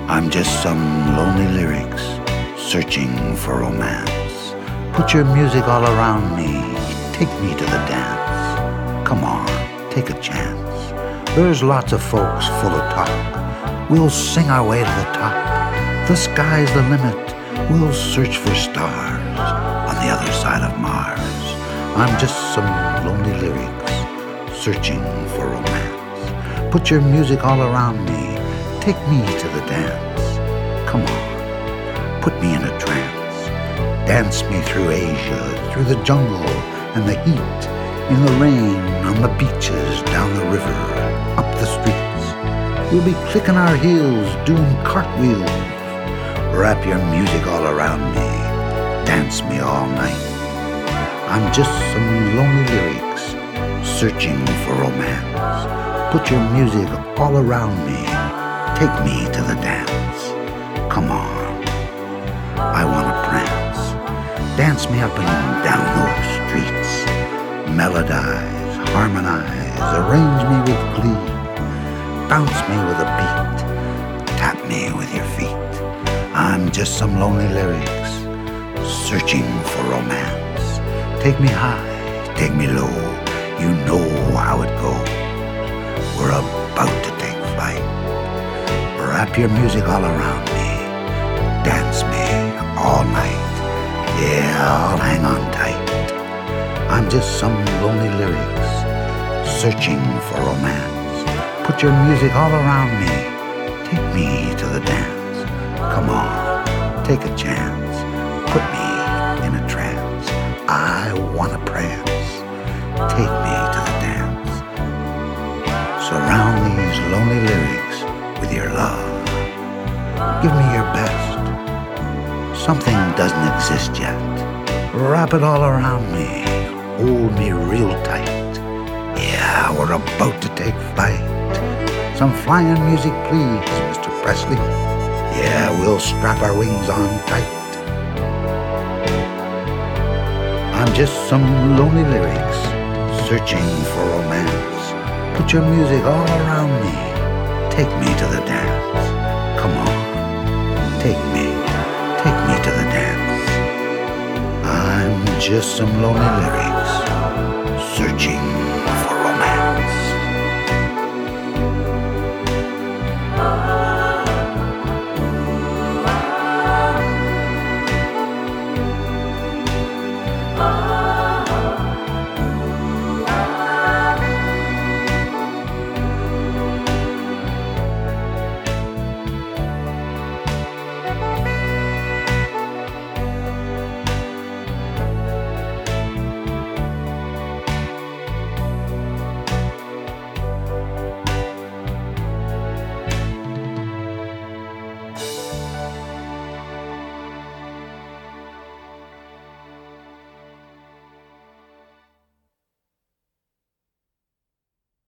I'm just some lonely lyrics searching for romance. Put your music all around me, take me to the dance. Come on, take a chance. There's lots of folks full of talk. We'll sing our way to the top. The sky's the limit. We'll search for stars on the other side of Mars. I'm just some lonely lyrics searching for romance. Put your music all around me, take me to the dance. Come on, put me in a trance. Dance me through Asia, through the jungle and the heat, in the rain, on the beaches, down the river, up the streets. We'll be clicking our heels, doing cartwheels. Wrap your music all around me, dance me all night. I'm just some lonely lyrics searching for romance. Put your music all around me, take me to the dance. Come on, I wanna prance. Dance me up and down those streets. Melodize, harmonize, arrange me with glee. Bounce me with a beat, tap me with your feet. I'm just some lonely lyrics searching for romance. Take me high, take me low, you know how it goes. We're about to take flight. Wrap your music all around me, dance me all night. Yeah, I'll hang on tight. I'm just some lonely lyrics searching for romance. Put your music all around me, take me to the dance. Come on, take a chance, put me in a trance. I wanna prance, take me to the dance. Surround these lonely lyrics with your love. Give me your best. Something doesn't exist yet. Wrap it all around me, hold me real tight. Yeah, we're about to take flight. Some flying music, please, Mr. Presley. Yeah, we'll strap our wings on tight. I'm just some lonely lyrics searching for romance. Put your music all around me, take me to the dance. Come on, take me to the dance. I'm just some lonely lyrics searching